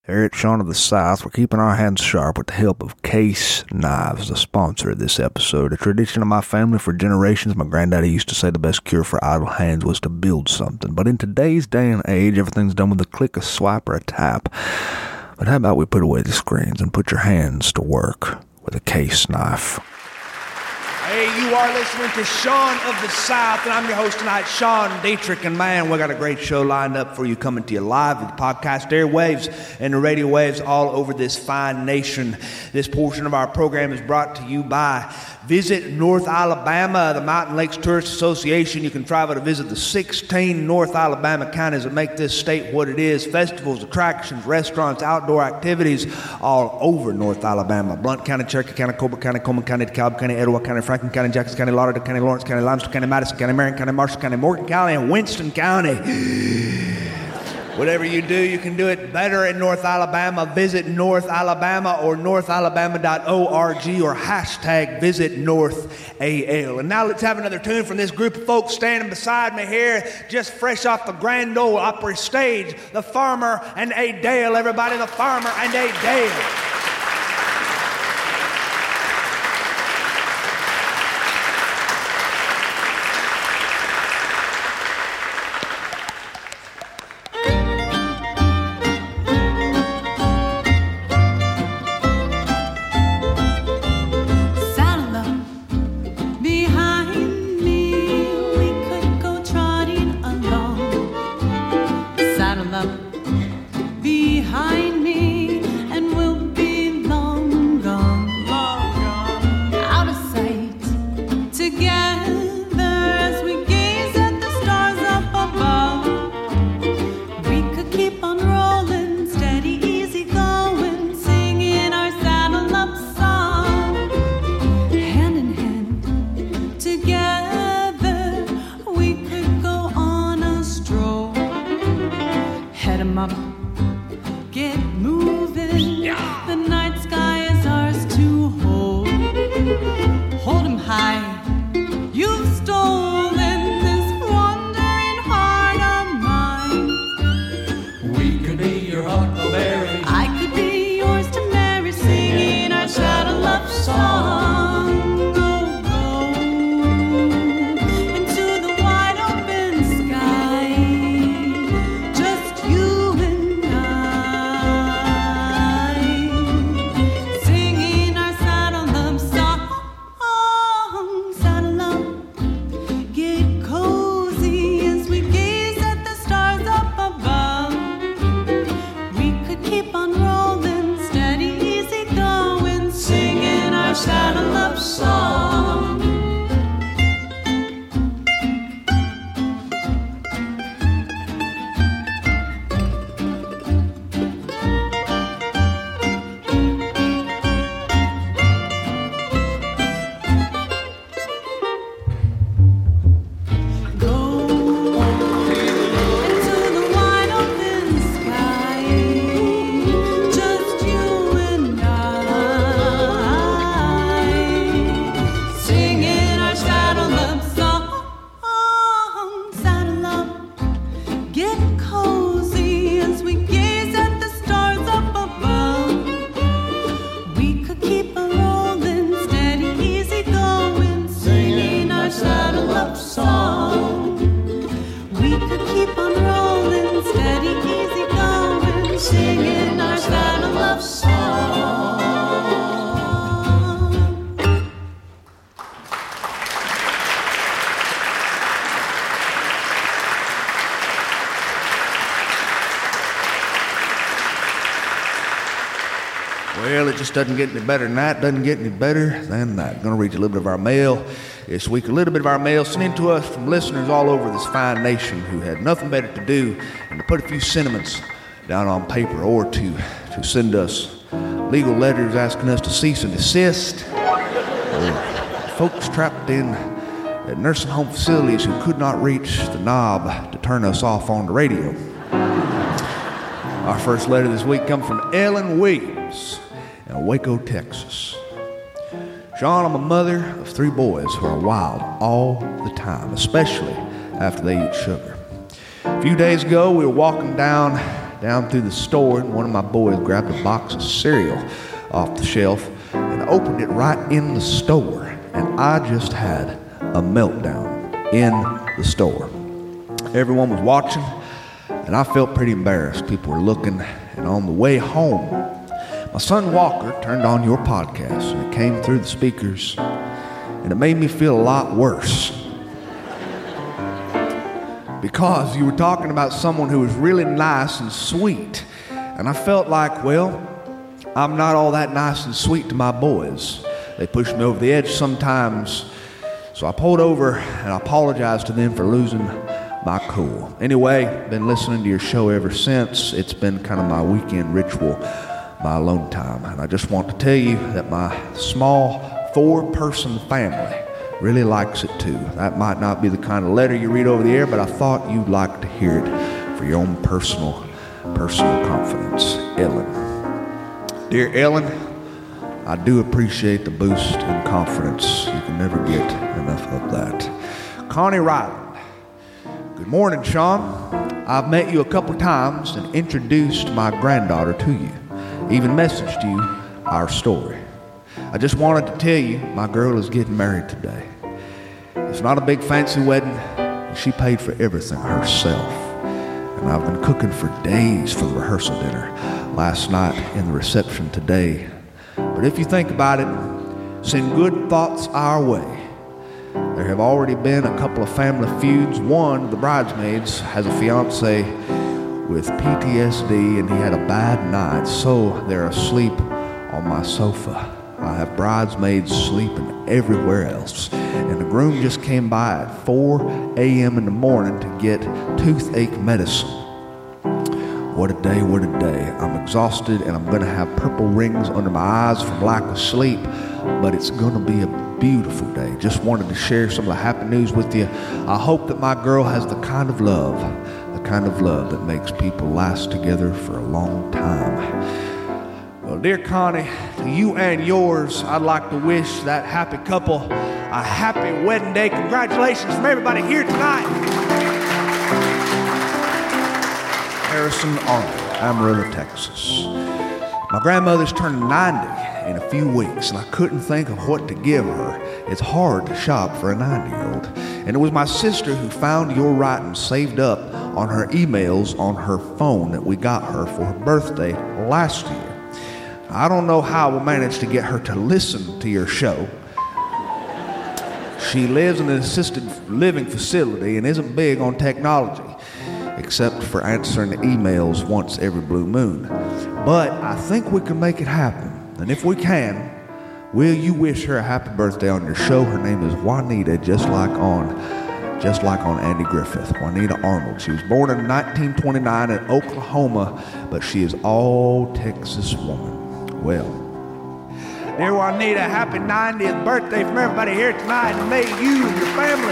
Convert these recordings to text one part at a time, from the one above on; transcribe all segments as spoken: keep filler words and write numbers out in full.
Here at Sean of the South, we're keeping our hands sharp with the help of Case Knives, the sponsor of this episode. A tradition of my family for generations. My granddaddy used to say the best cure for idle hands was to build something. But in today's day and age, everything's done with a click, a swipe, or a tap. But how about we put away the screens and put your hands to work with a Case Knife? Hey, you are listening to Sean of the South, and I'm your host tonight, Sean Dietrich. And man, we got a great show lined up for you, coming to you live with the podcast airwaves and the radio waves all over this fine nation. This portion of our program is brought to you by Visit North Alabama, the Mountain Lakes Tourist Association. You can travel to visit the sixteen North Alabama counties that make this state what it is. Festivals, attractions, restaurants, outdoor activities all over North Alabama. Blount County, Cherokee County, Colbert County, Coleman County, DeKalb County, Etowah County, Franklin County, Jackson County, Lauderdale County, Lawrence County, Limestone County, Madison County, Marion County, Marshall County, Morgan County, and Winston County. Whatever you do, you can do it better in North Alabama. Visit North Alabama or north alabama dot org or hashtag visit North A L. And now let's have another tune from this group of folks standing beside me here, just fresh off the Grand Ole Opry stage. The Farmer and A. Dale. Everybody, the Farmer and A. Dale. Well, it just doesn't get any better than that. Doesn't get any better than that. I'm going to read you a little bit of our mail this week. A little bit of our mail sent in to us from listeners all over this fine nation who had nothing better to do than to put a few sentiments down on paper or to, to send us legal letters asking us to cease and desist. Or folks trapped in at nursing home facilities who could not reach the knob to turn us off on the radio. Our first letter this week comes from Ellen Williams in Waco, Texas. Sean, I'm a mother of three boys who are wild all the time, especially after they eat sugar. A few days ago, we were walking down down through the store, and one of my boys grabbed a box of cereal off the shelf and opened it right in the store. And I just had a meltdown in the store. Everyone was watching, and I felt pretty embarrassed. People were looking, and on the way home, my son Walker turned on your podcast, and it came through the speakers, and it made me feel a lot worse. Because you were talking about someone who was really nice and sweet. And I felt like, well, I'm not all that nice and sweet to my boys. They push me over the edge sometimes. So I pulled over and I apologized to them for losing my cool. Anyway, been listening to your show ever since. It's been kind of my weekend ritual, my alone time. And I just want to tell you that my small four-person family really likes it too. That might not be the kind of letter you read over the air, but I thought you'd like to hear it for your own personal, personal confidence. Ellen. Dear Ellen, I do appreciate the boost in confidence. You can never get enough of that. Connie Ryland. Good morning, Sean. I've met you a couple times and introduced my granddaughter to you. Even messaged you our story. I just wanted to tell you my girl is getting married today. It's not a big fancy wedding. She paid for everything herself. And I've been cooking for days for the rehearsal dinner last night and the reception today. But if you think about it, send good thoughts our way. There have already been a couple of family feuds. One of the bridesmaids has a fiance with P T S D and he had a bad night, so they're asleep on my sofa. I have bridesmaids sleeping everywhere else. And the groom just came by at four a.m. in the morning to get toothache medicine. What a day, what a day. I'm exhausted and I'm going to have purple rings under my eyes from lack of sleep, but it's going to be a beautiful day. Just wanted to share some of the happy news with you. I hope that my girl has the kind of love, the kind of love that makes people last together for a long time. Well, dear Connie, to you and yours, I'd like to wish that happy couple a happy wedding day. Congratulations from everybody here tonight. Harrison Arnold, Amarillo, Texas. My grandmother's turning ninety in a few weeks, and I couldn't think of what to give her. It's hard to shop for a ninety-year-old. And it was my sister who found your writing saved up on her emails on her phone that we got her for her birthday last year. I don't know how we'll manage to get her to listen to your show. She lives in an assisted living facility and isn't big on technology, except for answering emails once every blue moon. But I think we can make it happen. And if we can, will you wish her a happy birthday on your show? Her name is Juanita, just like on just like on Andy Griffith, Juanita Arnold. She was born in nineteen twenty-nine in Oklahoma, but she is all Texas woman. Well, dear Juanita, happy ninetieth birthday from everybody here tonight, and may you and your family,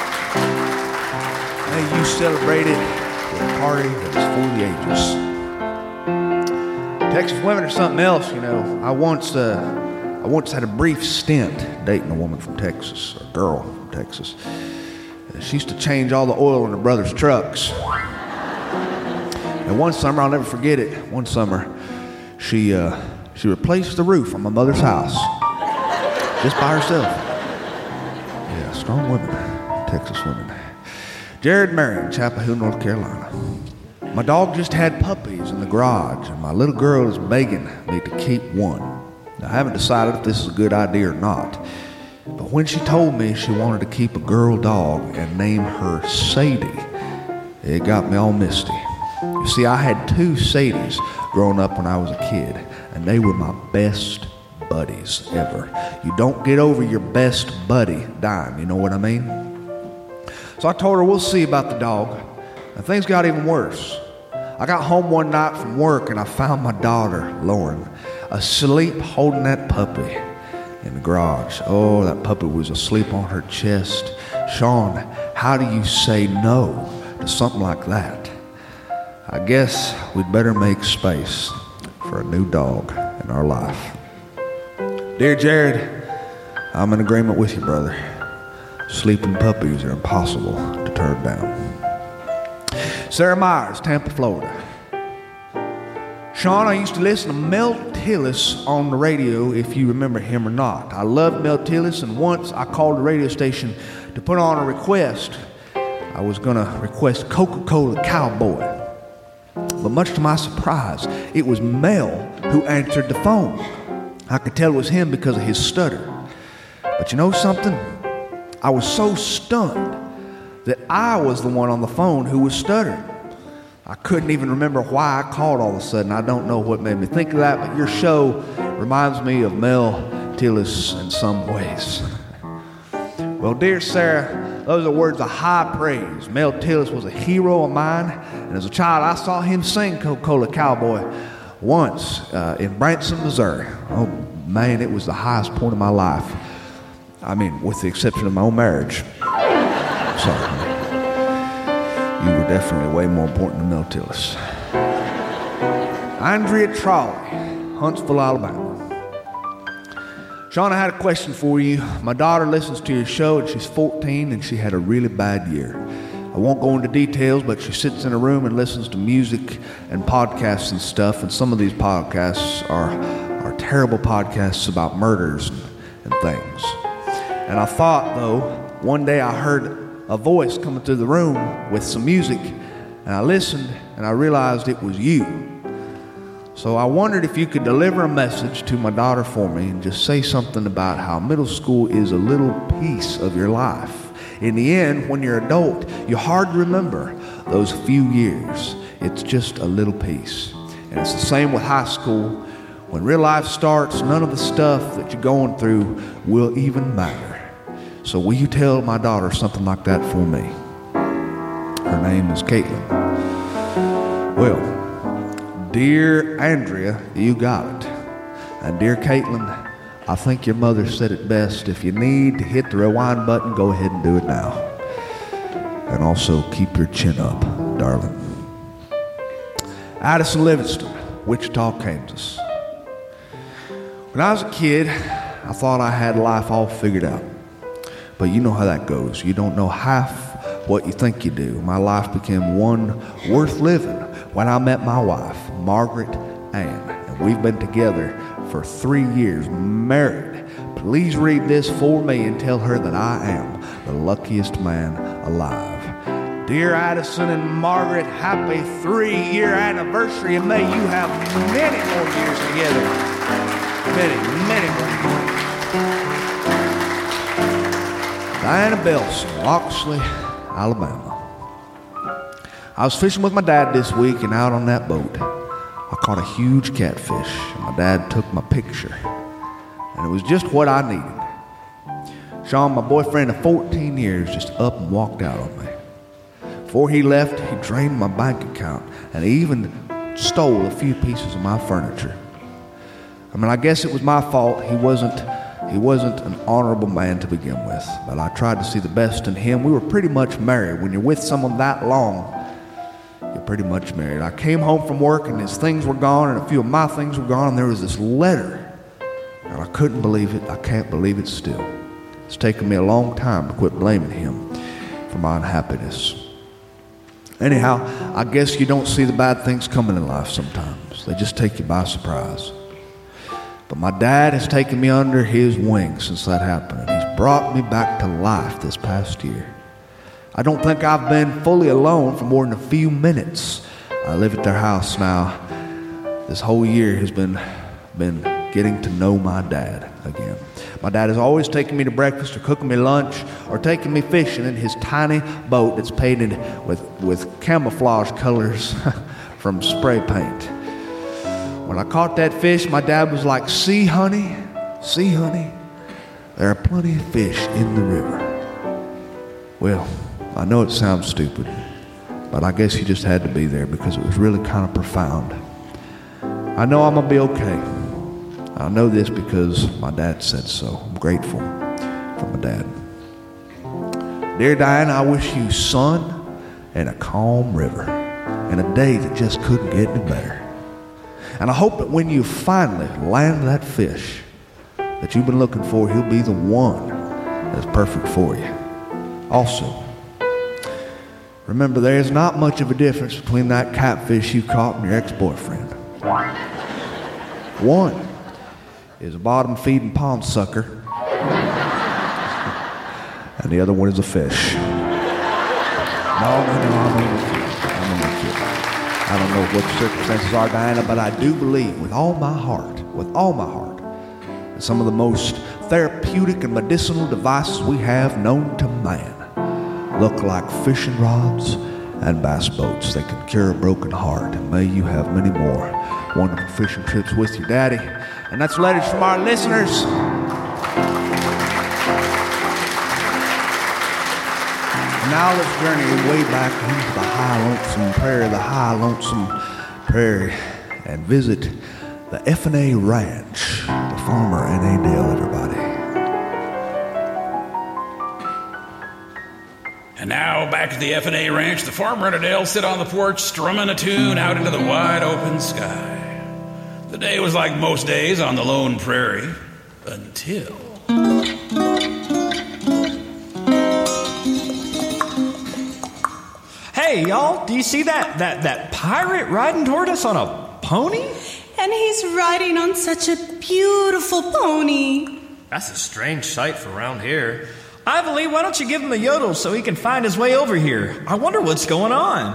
may you celebrate it with a party that is for the ages. Texas women are something else, you know. I once, uh, I once had a brief stint dating a woman from Texas, a girl from Texas. Uh, she used to change all the oil in her brother's trucks. And one summer, I'll never forget it. One summer, she. Uh, She replaced the roof on my mother's house, just by herself. Yeah, strong women, Texas women. Jared Marion, Chapel Hill, North Carolina. My dog just had puppies in the garage, and my little girl is begging me to keep one. Now, I haven't decided if this is a good idea or not, but when she told me she wanted to keep a girl dog and name her Sadie, it got me all misty. You see, I had two Sadies growing up when I was a kid, and they were my best buddies ever. You don't get over your best buddy dying, you know what I mean? So I told her we'll see about the dog, and things got even worse. I got home one night from work, and I found my daughter, Lauren, asleep holding that puppy in the garage. Oh, that puppy was asleep on her chest. Sean, how do you say no to something like that? I guess we'd better make space for a new dog in our life. Dear Jared, I'm in agreement with you, brother. Sleeping puppies are impossible to turn down. Sarah Myers, Tampa, Florida. Sean, I used to listen to Mel Tillis on the radio, if you remember him or not. I loved Mel Tillis, and once I called the radio station to put on a request. I was going to request Coca-Cola Cowboy. But much to my surprise, it was Mel who answered the phone. I could tell it was him because of his stutter. But you know something? I was so stunned that I was the one on the phone who was stuttering. I couldn't even remember why I called all of a sudden. I don't know what made me think of that, but your show reminds me of Mel Tillis in some ways. Well, dear Sarah, those are words of high praise. Mel Tillis was a hero of mine, and as a child, I saw him sing Coca-Cola Cowboy once uh, in Branson, Missouri. Oh, man, it was the highest point of my life. I mean, with the exception of my own marriage. Sorry. You were definitely way more important than Mel Tillis. Andrea Trolley, Huntsville, Alabama. Sean, I had a question for you. My daughter listens to your show, and she's fourteen, and she had a really bad year. I won't go into details, but she sits in a room and listens to music and podcasts and stuff, and some of these podcasts are, are terrible podcasts about murders and, and things. And I thought, though, one day I heard a voice coming through the room with some music, and I listened, and I realized it was you. So I wondered if you could deliver a message to my daughter for me and just say something about how middle school is a little piece of your life. In the end, when you're adult, you hard remember those few years. It's just a little piece. And it's the same with high school. When real life starts, none of the stuff that you're going through will even matter. So will you tell my daughter something like that for me? Her name is Caitlin. Well, dear Andrea, you got it. And dear Caitlin, I think your mother said it best. If you need to hit the rewind button, go ahead and do it now. And also keep your chin up, darling. Addison Livingston, Wichita, Kansas. When I was a kid, I thought I had life all figured out. But you know how that goes. You don't know half what you think you do. My life became one worth living when I met my wife, Margaret Ann, and we've been together for three years, married. Please read this for me and tell her that I am the luckiest man alive. Dear Addison and Margaret, happy three-year anniversary, and may you have many more years together. Many, many more. Diana Belson, Loxley, Alabama. I was fishing with my dad this week, and out on that boat, I caught a huge catfish, and my dad took my picture, and it was just what I needed. Sean, my boyfriend of fourteen years, just up and walked out on me. Before he left, he drained my bank account, and he even stole a few pieces of my furniture. I mean, I guess it was my fault. He wasn't, he wasn't an honorable man to begin with, but I tried to see the best in him. We were pretty much married. When you're with someone that long, you're pretty much married. I came home from work, and his things were gone, and a few of my things were gone, and there was this letter, and I couldn't believe it. I can't believe it still. It's taken me a long time to quit blaming him for my unhappiness. Anyhow, I guess you don't see the bad things coming in life sometimes. They just take you by surprise. But my dad has taken me under his wing since that happened, and he's brought me back to life this past year. I don't think I've been fully alone for more than a few minutes. I live at their house now. This whole year has been, been getting to know my dad again. My dad has always taken me to breakfast or cooking me lunch or taking me fishing in his tiny boat that's painted with, with camouflage colors from spray paint. When I caught that fish, my dad was like, "See, honey, see, honey, there are plenty of fish in the river." Well, I know it sounds stupid, but I guess he just had to be there because it was really kind of profound. I know I'm going to be okay. I know this because my dad said so. I'm grateful for my dad. Dear Diana, I wish you sun and a calm river and a day that just couldn't get any better. And I hope that when you finally land that fish that you've been looking for, he'll be the one that's perfect for you. Also, remember, there is not much of a difference between that catfish you caught and your ex-boyfriend. One is a bottom-feeding pond sucker, and the other one is a fish. No, no, no, I'm only kidding. I'm only kidding. I don't know what the circumstances are, Diana, but I do believe with all my heart, with all my heart, that some of the most therapeutic and medicinal devices we have known to man look like fishing rods and bass boats. They can cure a broken heart. And may you have many more wonderful fishing trips with your daddy. And that's letters from our listeners. And now let's journey way back into the high lonesome prairie, the high lonesome prairie, and visit the F and A Ranch, the farmer and A Dale, everybody. And now, back at the F and A Ranch, the farmer and Adele sit on the porch, strumming a tune out into the wide open sky. The day was like most days on the lone prairie, until... Hey, y'all, do you see that, that, that pirate riding toward us on a pony? And he's riding on such a beautiful pony. That's a strange sight for around here. Ivory, why don't you give him a yodel so he can find his way over here? I wonder what's going on.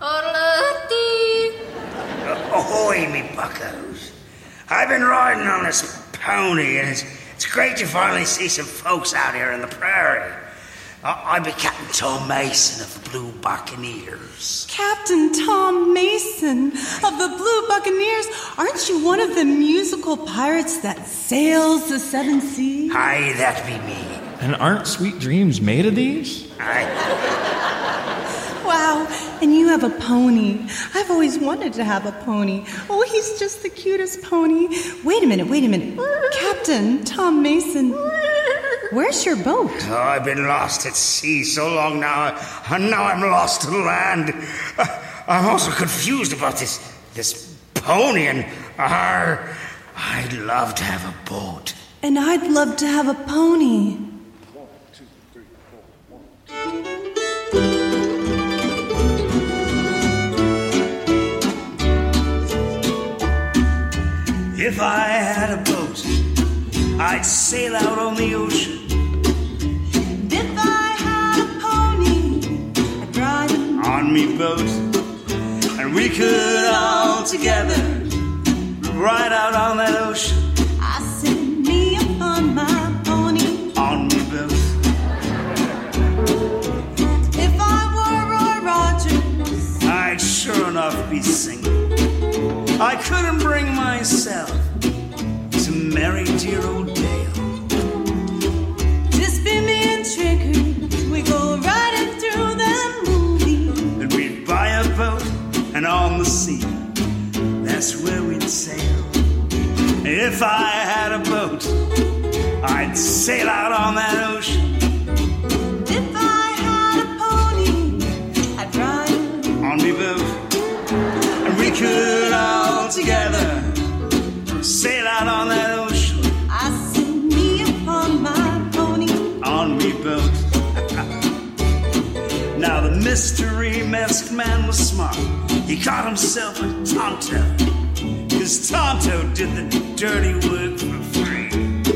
Ahoy, me buckos. I've been riding on this pony, and it's, it's great to finally see some folks out here in the prairie. I, I'm Captain Tom Mason of the Blue Buccaneers. Captain Tom Mason of the Blue Buccaneers? Aren't you one of the musical pirates that sails the seven seas? Aye, that be me. And aren't sweet dreams made of these? Aye. Wow, and you have a pony. I've always wanted to have a pony. Oh, he's just the cutest pony. Wait a minute, wait a minute. Captain Tom Mason, where's your boat? Oh, I've been lost at sea so long now, and now I'm lost to land. Uh, I'm also confused about this this pony, and uh, I'd love to have a boat. And I'd love to have a pony. If I had a boat, I'd sail out on the ocean. If I had a pony, I'd ride him on me boat, and we could all together ride out on that ocean. I send me upon my pony on me boat. If I were Roy Rogers, I'd sure enough be single. I couldn't bring myself to marry dear old Dale. Just be me and Trigger, we go riding through the movie. And we'd buy a boat, and on the sea, that's where we'd sail. If I had a boat, I'd sail out on that ocean. If I had a pony, I'd ride on me boat, and we could all together sail out on that ocean. I send me upon my pony on me boat. Now the mystery masked man was smart. He caught himself a Tonto, 'cause Tonto did the dirty work for free.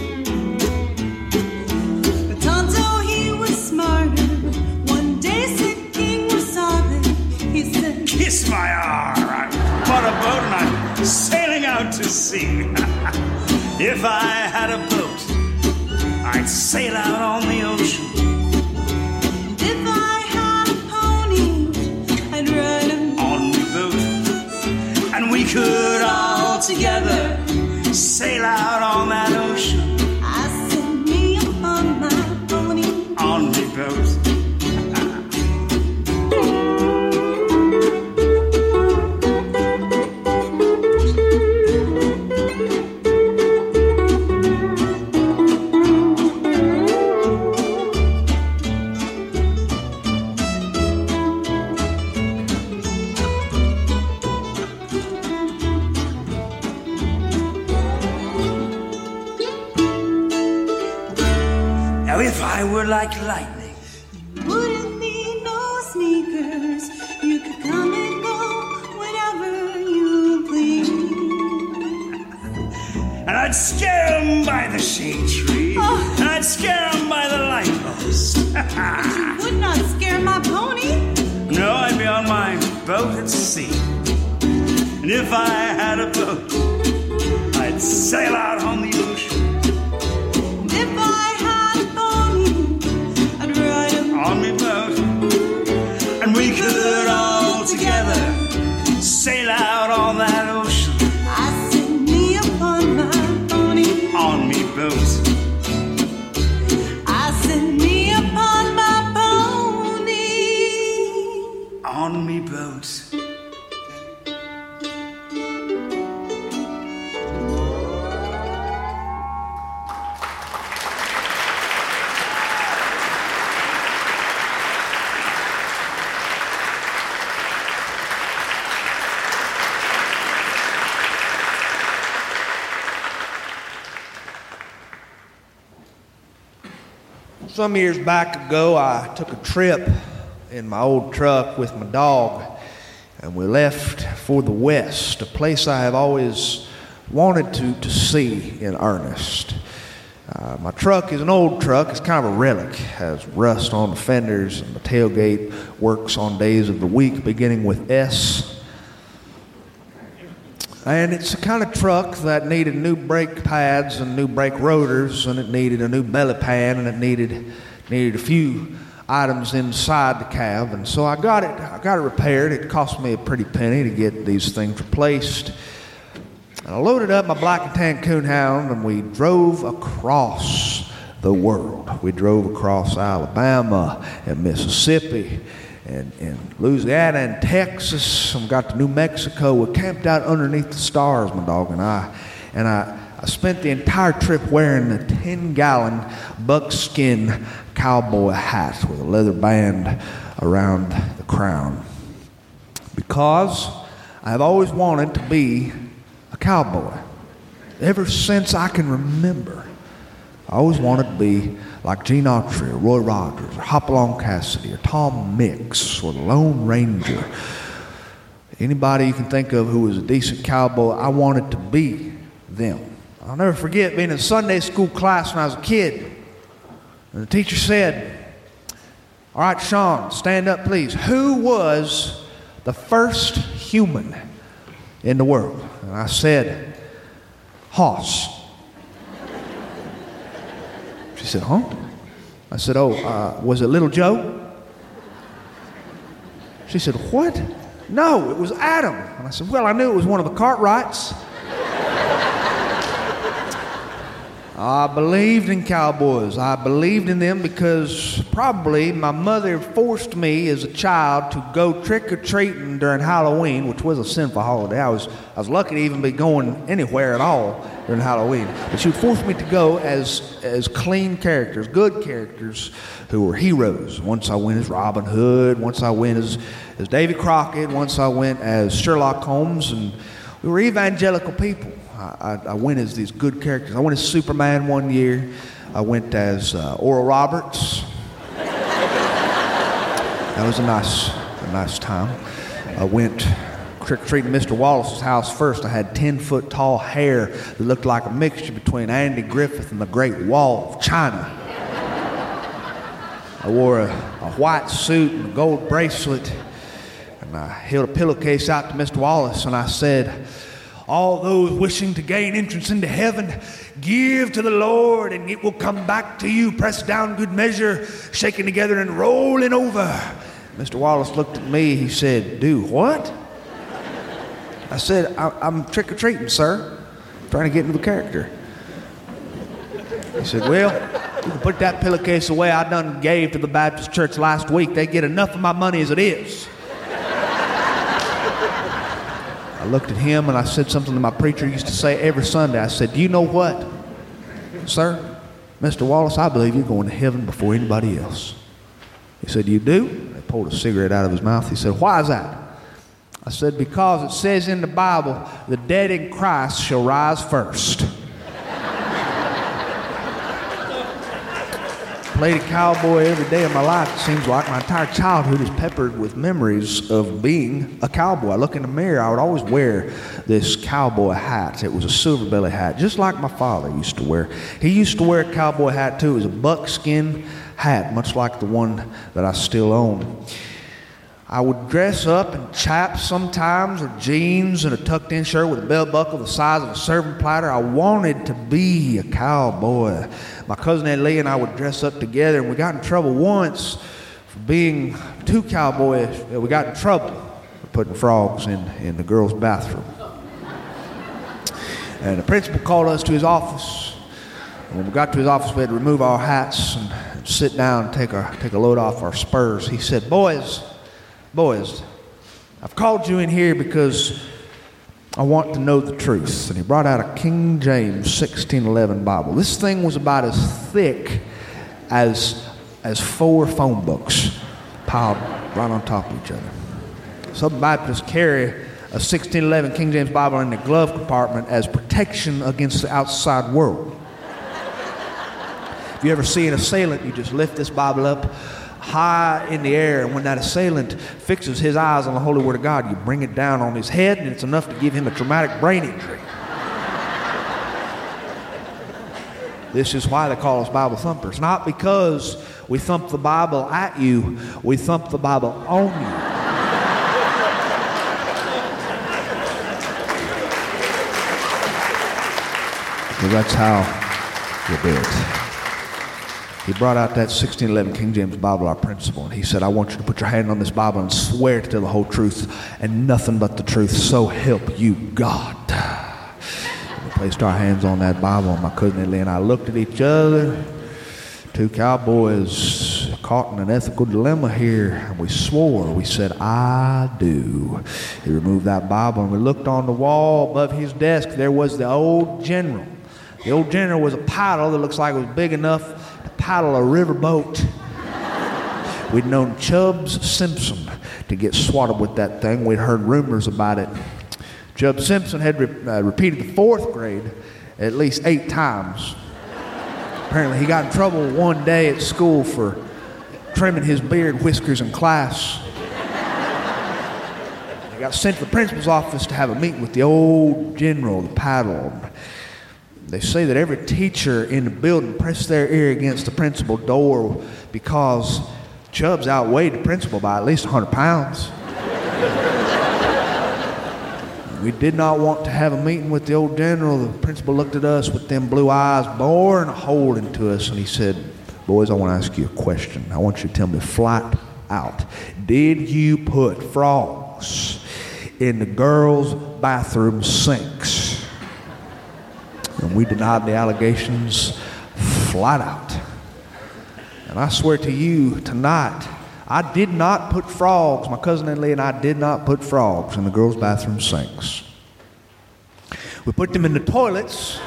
But Tonto, he was smarter. One day said King Wasabi, he said, kiss my R, I bought a boat and I'm sailing out to sea. If I had a boat, I'd sail out on the ocean. If I had a pony, I'd ride him on the boat, and we could all together sail out on that ocean. I send me upon my pony on the boat. If I were like lightning, you wouldn't need no sneakers. You could come and go whenever you please. And I'd scare them by the shade tree. Oh. And I'd scare them by the light post. You would not scare my pony. No, I'd be on my boat at sea. And if I had a boat, I'd sail out on the ocean. And if I had a pony, I'd ride him on my boat. And we could all together sail out on that ocean. I set me upon my pony. On me boat. I set me upon my pony. On me boat. Some years back ago, I took a trip in my old truck with my dog, and we left for the West, a place I have always wanted to, to see in earnest. Uh, my truck is an old truck. It's kind of a relic. It has rust on the fenders, and the tailgate works on days of the week beginning with S. And it's the kind of truck that needed new brake pads and new brake rotors, and it needed a new belly pan, and it needed needed a few items inside the cab. And so I got it. I got it repaired. It cost me a pretty penny to get these things replaced. And I loaded up my black and tan coonhound, and we drove across the world. We drove across Alabama and Mississippi and, and Louisiana and Texas, and got to New Mexico. We camped out underneath the stars, my dog and I, and I, I spent the entire trip wearing a ten-gallon buckskin cowboy hat with a leather band around the crown, because I've always wanted to be a cowboy. Ever since I can remember, I always wanted to be like Gene Autry or Roy Rogers or Hopalong Cassidy or Tom Mix or the Lone Ranger. Anybody you can think of who was a decent cowboy, I wanted to be them. I'll never forget being in Sunday school class when I was a kid. And the teacher said, "All right, Sean, stand up, please. Who was the first human in the world?" And I said, "Hoss." She said, "Huh?" I said, "Oh, uh, was it Little Joe?" She said, "What?" "No, it was Adam." And I said, "Well, I knew it was one of the Cartwrights." I believed in cowboys. I believed in them because probably my mother forced me as a child to go trick-or-treating during Halloween, which was a sinful holiday. I was I was lucky to even be going anywhere at all during Halloween. But she would force me to go as as clean characters, good characters who were heroes. Once I went as Robin Hood, once I went as, as Davy Crockett, once I went as Sherlock Holmes, and we were evangelical people. I, I, I went as these good characters. I went as Superman one year. I went as uh, Oral Roberts. That was a nice, a nice time. I went trick-or-treating Mister Wallace's house first. I had ten-foot tall hair that looked like a mixture between Andy Griffith and the Great Wall of China. I wore a, a white suit and a gold bracelet, and I held a pillowcase out to Mister Wallace, and I said, "All those wishing to gain entrance into heaven, give to the Lord, and it will come back to you, pressed down, good measure, shaken together and rolling over." Mister Wallace looked at me. He said, "Do what?" I said, I, I'm trick-or-treating, sir. I'm trying to get into the character. He said, "Well, you can put that pillowcase away. I done gave to the Baptist church last week. They get enough of my money as it is." I looked at him and I said something that my preacher used to say every Sunday. I said, "Do you know what, sir? Mister Wallace, I believe you're going to heaven before anybody else." He said, "You do?" He pulled a cigarette out of his mouth. He said, "Why is that?" I said, "Because it says in the Bible, the dead in Christ shall rise first." played a cowboy every day of my life. It seems like my entire childhood is peppered with memories of being a cowboy. I look in the mirror, I would always wear this cowboy hat. It was a silver belly hat, just like my father used to wear. He used to wear a cowboy hat too. It was a buckskin hat, much like the one that I still own. I would dress up in chaps sometimes, or jeans and a tucked-in shirt with a belt buckle the size of a serving platter. I wanted to be a cowboy. My cousin Ed Lee and I would dress up together, and we got in trouble once for being too cowboyish. We got in trouble for putting frogs in, in the girls' bathroom. And the principal called us to his office. And when we got to his office, we had to remove our hats and, and sit down and take, our, take a load off our spurs. He said, boys, Boys, I've called you in here because I want to know the truth. And he brought out a King James sixteen eleven Bible. This thing was about as thick as, as four phone books piled right on top of each other. Some Baptists carry a sixteen eleven King James Bible in their glove compartment as protection against the outside world. If you ever see an assailant, you just lift this Bible up high in the air, and when that assailant fixes his eyes on the holy word of God, you bring it down on his head, and it's enough to give him a traumatic brain injury. This is why they call us Bible thumpers. Not because we thump the Bible at you, we thump the Bible on you. Well, that's how you do it. He brought out that sixteen eleven King James Bible, our principal, and he said, I want you to put your hand on this Bible and swear to tell the whole truth and nothing but the truth, so help you God. And we placed our hands on that Bible, and my cousin Ed Lee and I looked at each other, two cowboys caught in an ethical dilemma here, and we swore. We said, I do. He removed that Bible, and we looked on the wall above his desk. There was the old general. The old general was a paddle that looks like it was big enough paddle a riverboat. We'd known Chubbs Simpson to get swatted with that thing. We'd heard rumors about it. Chubbs Simpson had re- uh, repeated the fourth grade at least eight times. Apparently he got in trouble one day at school for trimming his beard, whiskers in class. He got sent to the principal's office to have a meeting with the old general, the paddle. They say that every teacher in the building pressed their ear against the principal door because Chubbs outweighed the principal by at least one hundred pounds. We did not want to have a meeting with the old general. The principal looked at us with them blue eyes, boring a hole into us, and he said, boys, I want to ask you a question. I want you to tell me flat out. Did you put frogs in the girls' bathroom sinks? And we denied the allegations flat out. And I swear to you tonight, I did not put frogs, my cousin Ed Lee and I did not put frogs in the girls' bathroom sinks. We put them in the toilets.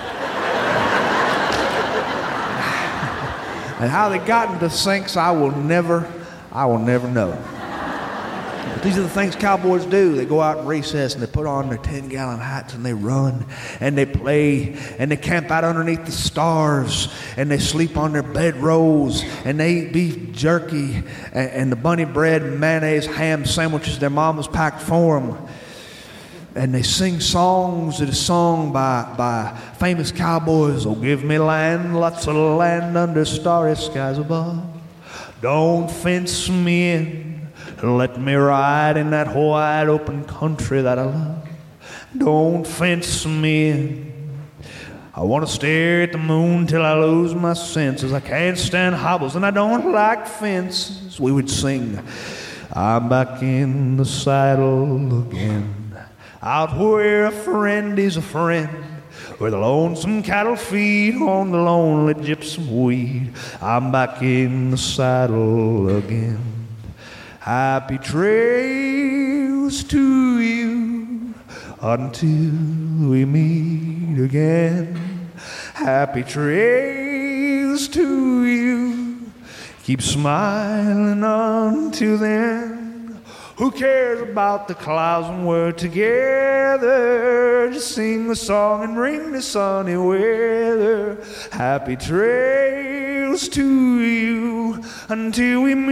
And how they got into sinks, I will never, I will never know. But these are the things cowboys do. They go out in recess and they put on their ten-gallon hats and they run and they play and they camp out underneath the stars and they sleep on their bedrolls and they eat beef jerky and, and the bunny bread and mayonnaise ham sandwiches their mamas packed for them. And they sing songs that are sung by, by famous cowboys. Oh, give me land, lots of land under starry skies above. Don't fence me in. Let me ride in that wide open country that I love. Don't fence me in. I want to stare at the moon till I lose my senses. I can't stand hobbles and I don't like fences. We would sing, I'm back in the saddle again. Out where a friend is a friend, where the lonesome cattle feed on the lonely gypsum weed. I'm back in the saddle again. Happy trails to you until we meet again. Happy trails to you. Keep smiling until then. Who cares about the clouds when we're together? Just sing the song and bring the sunny weather. Happy trails means to you until we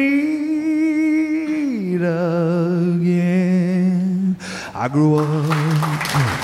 meet again. I grew up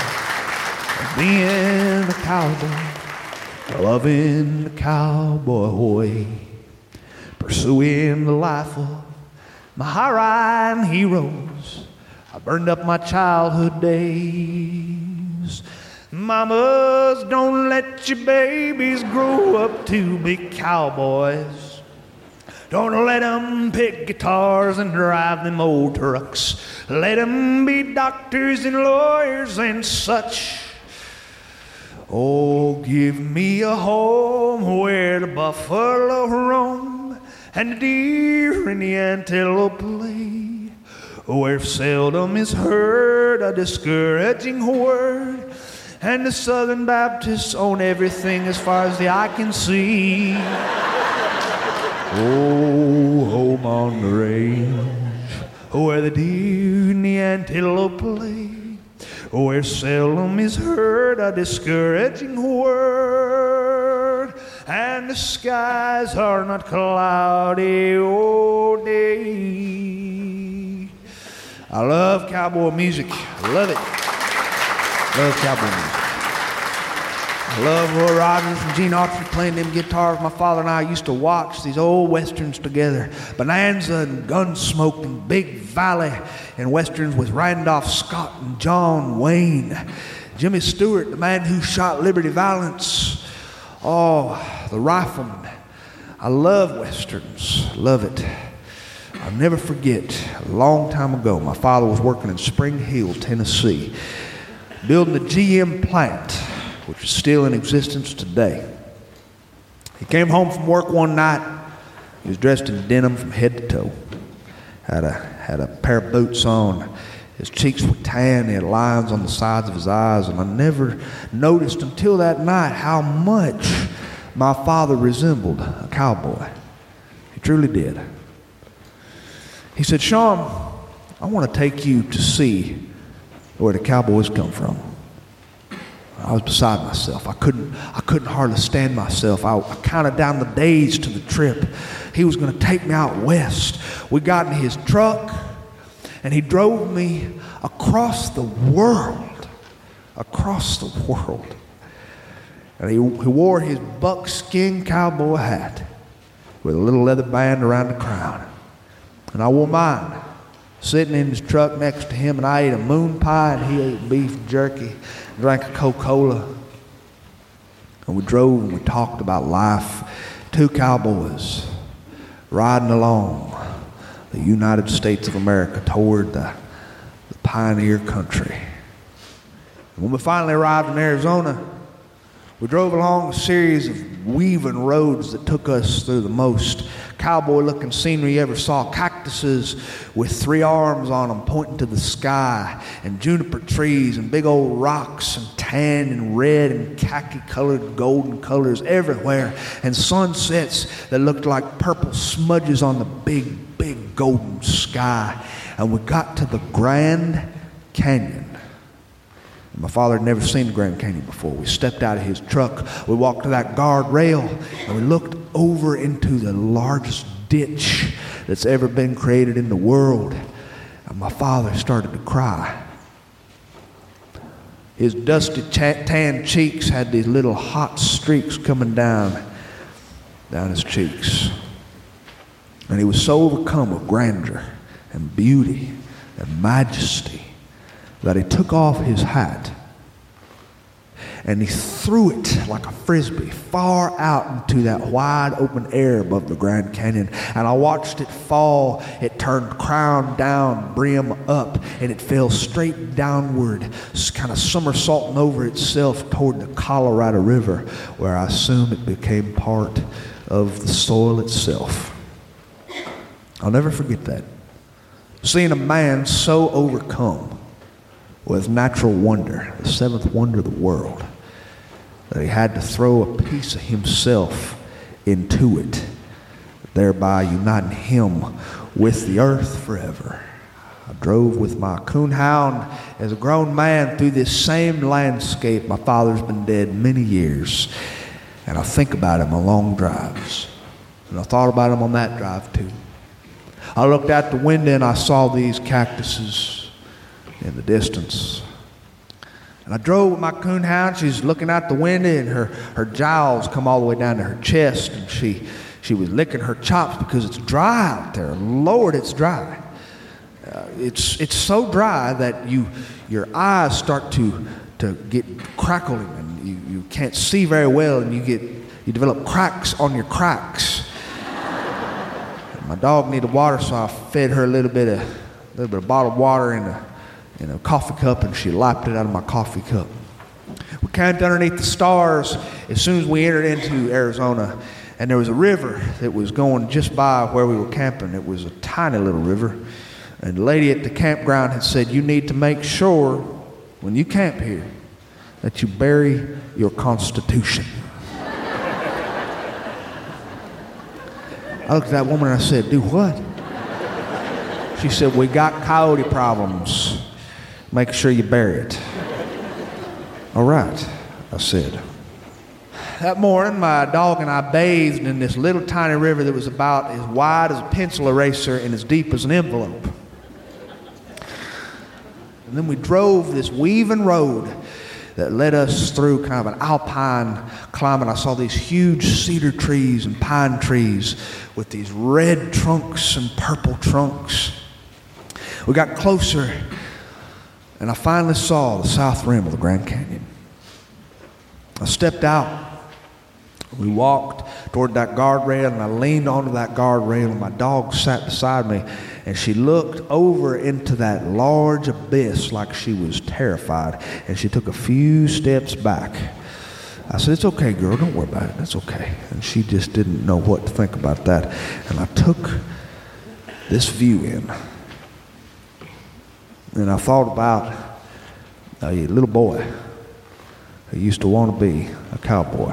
being a cowboy, loving the cowboy way, pursuing the life of my high-riding heroes. I burned up my childhood days. Mamas, don't let your babies grow up to be cowboys. Don't let them pick guitars and drive them old trucks. Let them be doctors and lawyers and such. Oh, give me a home where the buffalo roam and the deer and the antelope play, where seldom is heard a discouraging word, and the Southern Baptists own everything as far as the eye can see. Oh, home on the range, where the deer and the antelope play, where seldom is heard a discouraging word, and the skies are not cloudy all day. I love cowboy music. I love it. Love cowboy music. I love Roy Rogers and Gene Autry playing them guitars. My father and I used to watch these old westerns together. Bonanza and Gunsmoke and Big Valley and westerns with Randolph Scott and John Wayne. Jimmy Stewart, the man who shot Liberty Valance. Oh, The Rifleman. I love westerns. Love it. I'll never forget, a long time ago, my father was working in Spring Hill, Tennessee, building the G M plant, which is still in existence today. He came home from work one night. He was dressed in denim from head to toe. Had a, had a pair of boots on. His cheeks were tan. He had lines on the sides of his eyes. And I never noticed until that night how much my father resembled a cowboy. He truly did. He said, "Sean, I want to take you to see where the cowboys come from." I was beside myself. I couldn't, I couldn't hardly stand myself. I, I counted down the days to the trip. He was going to take me out west. We got in his truck, and he drove me across the world, across the world. And he, he wore his buckskin cowboy hat with a little leather band around the crown. And I wore mine, sitting in his truck next to him, and I ate a moon pie, and he ate beef jerky, drank a Coca-Cola. And we drove and we talked about life. Two cowboys riding along the United States of America toward the, the pioneer country. And when we finally arrived in Arizona, we drove along a series of weaving roads that took us through the most cowboy-looking scenery you ever saw. Cactuses with three arms on them pointing to the sky, and juniper trees, and big old rocks, and tan and red and khaki-colored golden colors everywhere, and sunsets that looked like purple smudges on the big, big golden sky. And we got to the Grand Canyon. My father had never seen the Grand Canyon before. We stepped out of his truck. We walked to that guardrail, and we looked over into the largest ditch that's ever been created in the world. And my father started to cry. His dusty tan cheeks had these little hot streaks coming down, down his cheeks. And he was so overcome with grandeur and beauty and majesty that he took off his hat and he threw it like a frisbee far out into that wide open air above the Grand Canyon. And I watched it fall. It turned crown down, brim up, and it fell straight downward, kind of somersaulting over itself toward the Colorado River, where I assume it became part of the soil itself. I'll never forget that. Seeing a man so overcome with natural wonder, the seventh wonder of the world, that he had to throw a piece of himself into it, thereby uniting him with the earth forever. I drove with my coonhound as a grown man through this same landscape. My father's been dead many years, and I think about him on long drives. And I thought about him on that drive too. I looked out the window and I saw these cactuses in the distance. And I drove with my coonhound. She's looking out the window and her, her jowls come all the way down to her chest. And she, she was licking her chops because it's dry out there. Lord, it's dry. Uh, it's, it's so dry that you, your eyes start to, to get crackling and you, you can't see very well and you, get, you develop cracks on your cracks. My dog needed water, so I fed her a little bit of, a little bit of bottled water in a, in a coffee cup, and she lapped it out of my coffee cup. We camped underneath the stars as soon as we entered into Arizona, and there was a river that was going just by where we were camping. It was a tiny little river, and the lady at the campground had said, "You need to make sure when you camp here that you bury your Constitution." I looked at that woman and I said, "Do what?" She said, "We got coyote problems. Make sure you bury it." "All right," I said. That morning, my dog and I bathed in this little tiny river that was about as wide as a pencil eraser and as deep as an envelope. And then we drove this weaving road that led us through kind of an alpine climate. I saw these huge cedar trees and pine trees with these red trunks and purple trunks. We got closer, and I finally saw the south rim of the Grand Canyon. I stepped out. We walked toward that guardrail, and I leaned onto that guardrail, and my dog sat beside me, and she looked over into that large abyss like she was terrified, and she took a few steps back. I said, "It's okay, girl, don't worry about it, that's okay." And she just didn't know what to think about that. And I took this view in, and I thought about a little boy who used to want to be a cowboy.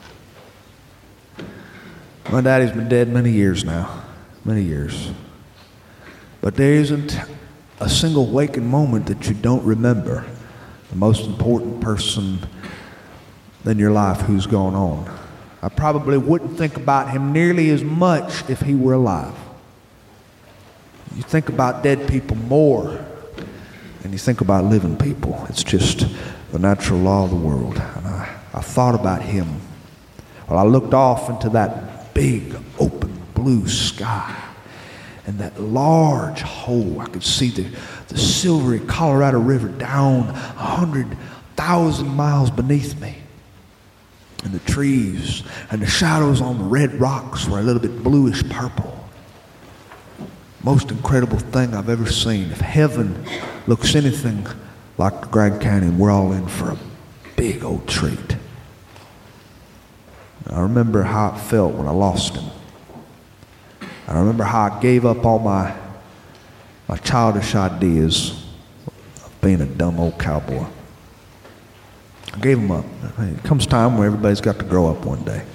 My daddy's been dead many years now, many years. But there isn't a single waking moment that you don't remember the most important person in your life who's gone on. I probably wouldn't think about him nearly as much if he were alive. You think about dead people more than you think about living people. It's just the natural law of the world. And I, I thought about him while I looked off into that big open blue sky and that large hole. I could see the, the silvery Colorado River down a hundred thousand miles beneath me, and the trees and the shadows on the red rocks were a little bit bluish purple. Most incredible thing I've ever seen. If heaven looks anything like the Grand Canyon, we're all in for a big old treat. I remember how it felt when I lost him. I remember how I gave up all my my childish ideas of being a dumb old cowboy. I gave them up. It comes time where everybody's got to grow up one day.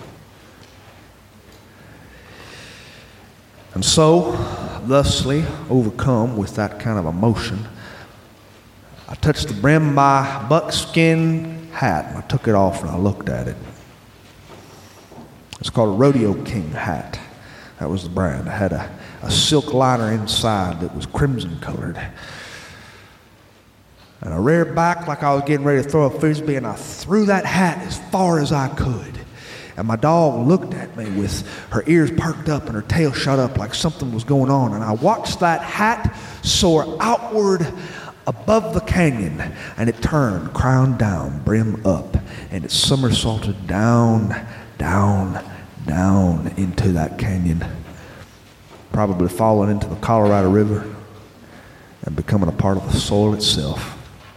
And so, thusly overcome with that kind of emotion, I touched the brim of my buckskin hat and I took it off and I looked at it. It's called a Rodeo King hat. That was the brand. It had a, a silk liner inside that was crimson colored. And I reared back like I was getting ready to throw a frisbee, and I threw that hat as far as I could. And my dog looked at me with her ears perked up and her tail shut up like something was going on. And I watched that hat soar outward above the canyon, and it turned crown down, brim up, and it somersaulted down, down, down into that canyon, probably falling into the Colorado River and becoming a part of the soil itself.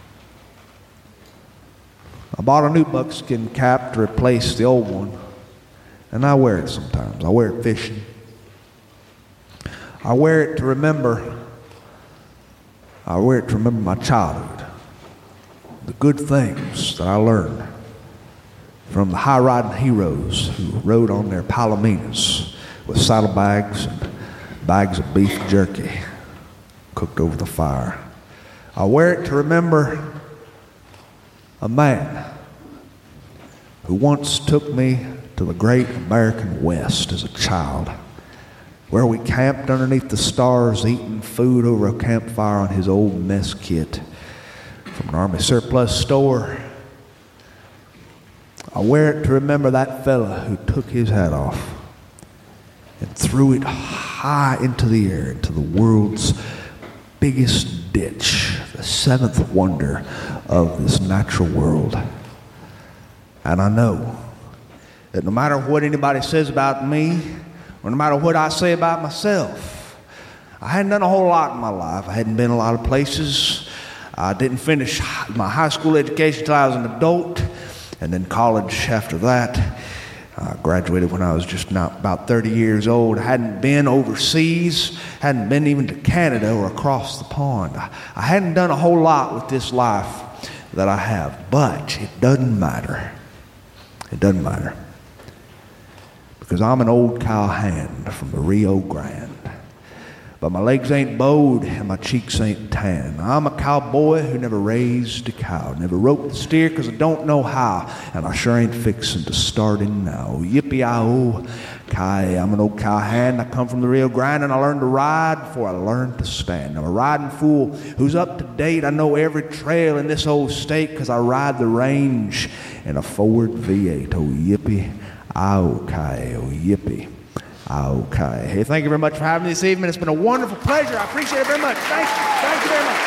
I bought a new buckskin cap to replace the old one, and I wear it sometimes. I wear it fishing. I wear it to remember, I wear it to remember my childhood, the good things that I learned from the high-riding heroes who rode on their palominas with saddlebags and bags of beef jerky cooked over the fire. I wear it to remember a man who once took me to the great American West as a child, where we camped underneath the stars eating food over a campfire on his old mess kit from an Army surplus store. I wear it to remember that fella who took his hat off and threw it high into the air, into the world's biggest ditch, the seventh wonder of this natural world. And I know that no matter what anybody says about me, or no matter what I say about myself, I hadn't done a whole lot in my life. I hadn't been a lot of places. I didn't finish my high school education until I was an adult, and then college after that. I graduated when I was just not about thirty years old. I hadn't been overseas, hadn't been even to Canada or across the pond. I, I hadn't done a whole lot with this life that I have, but it doesn't matter. It doesn't matter. Because I'm an old cowhand from the Rio Grande. But my legs ain't bowed and my cheeks ain't tan. I'm a cowboy who never raised a cow, never roped the steer because I don't know how, and I sure ain't fixing to start in now. Yippee-I-oh, Kai, I'm an old cowhand. I come from the Rio Grande and I learned to ride before I learned to stand. I'm a riding fool who's up to date. I know every trail in this old state because I ride the range in a Ford V eight. Oh, yippee-I-oh, Kai, oh, yippee. Okay. Hey, thank you very much for having me this evening. It's been a wonderful pleasure. I appreciate it very much. Thank you. Thank you very much.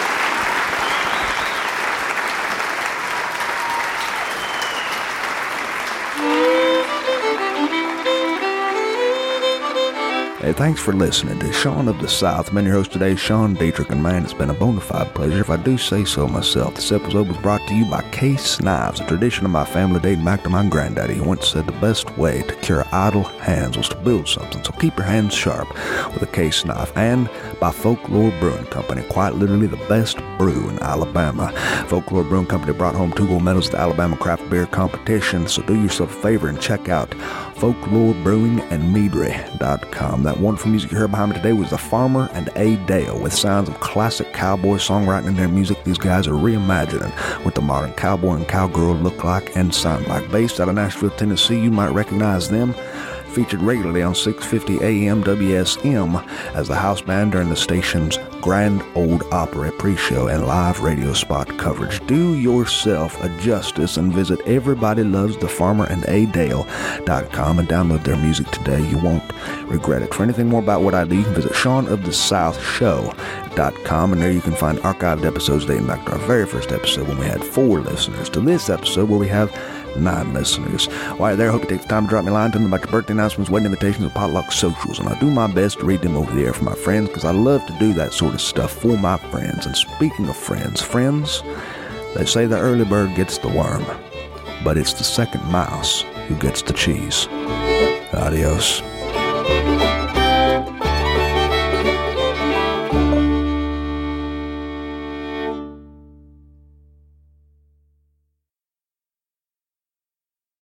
Hey, thanks for listening to Sean of the South. I've been your host today, Sean Dietrich, and man, it's been a bona fide pleasure, if I do say so myself. This episode was brought to you by Case Knives, a tradition of my family dating back to my granddaddy, who once said the best way to cure idle hands was to build something, so keep your hands sharp with a case knife. And by Folklore Brewing Company, quite literally the best brew in Alabama. Folklore Brewing Company brought home two gold medals at the Alabama Craft Beer Competition, so do yourself a favor and check out folklore brewing and meadery dot com. That wonderful music you heard behind me today was The Farmer and A. Dale, with sounds of classic cowboy songwriting in their music. These guys are reimagining what the modern cowboy and cowgirl look like and sound like. Based out of Nashville, Tennessee, you might recognize them. Featured regularly on six fifty A M W S M as the house band during the station's Grand Ole Opry pre-show and live radio spot coverage. Do yourself a justice and visit everybody loves the farmer and a dale dot com and download their music today. You won't regret it. For anything more about what I do, you can visit sean of the south show dot com, and there you can find archived episodes dating back to our very first episode when we had four listeners, to this episode where we have nine listeners. While you're there, I hope you take the time to drop me a line, tell me about your birthday announcements, wedding invitations, and potluck socials, and I do my best to read them over the air for my friends, because I love to do that sort of stuff for my friends. And speaking of friends, friends, they say the early bird gets the worm, but it's the second mouse who gets the cheese. Adios.